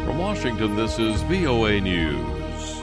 From Washington, this is VOA News.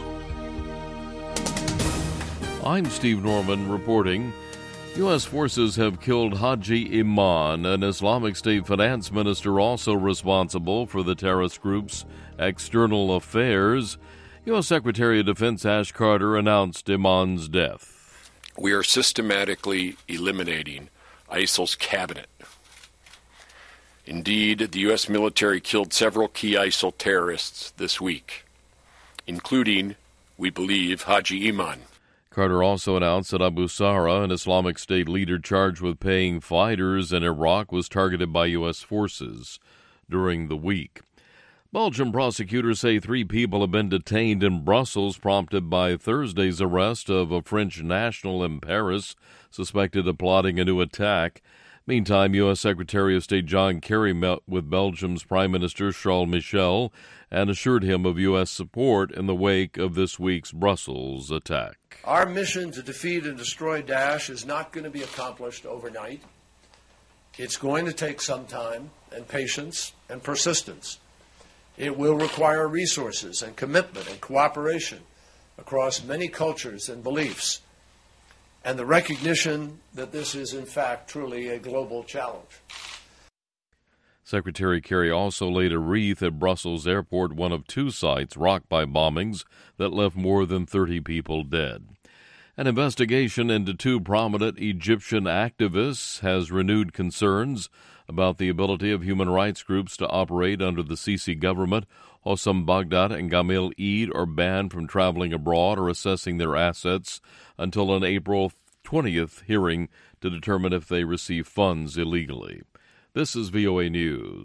I'm Steve Norman reporting. U.S. forces have killed Haji Iman, an Islamic State finance minister also responsible for the terrorist group's external affairs. U.S. Secretary of Defense Ash Carter announced Iman's death. We are systematically eliminating ISIL's cabinet. Indeed, the U.S. military killed several key ISIL terrorists this week, including, we believe, Haji Iman. Carter also announced that Abu Sara, an Islamic State leader charged with paying fighters in Iraq, was targeted by U.S. forces during the week. Belgian prosecutors say 3 people have been detained in Brussels, prompted by Thursday's arrest of a French national in Paris, suspected of plotting a new attack. Meantime, U.S. Secretary of State John Kerry met with Belgium's Prime Minister Charles Michel and assured him of U.S. support in the wake of this week's Brussels attack. Our mission to defeat and destroy Daesh is not going to be accomplished overnight. It's going to take some time and patience and persistence. It will require resources and commitment and cooperation across many cultures and beliefs, and the recognition that this is, in fact, truly a global challenge. Secretary Kerry also laid a wreath at Brussels Airport, one of 2 sites rocked by bombings that left more than 30 people dead. An investigation into 2 prominent Egyptian activists has renewed concerns about the ability of human rights groups to operate under the Sisi government. Hossam Baghdad and Gamil Eid are banned from traveling abroad or assessing their assets until an April 20th hearing to determine if they receive funds illegally. This is VOA News.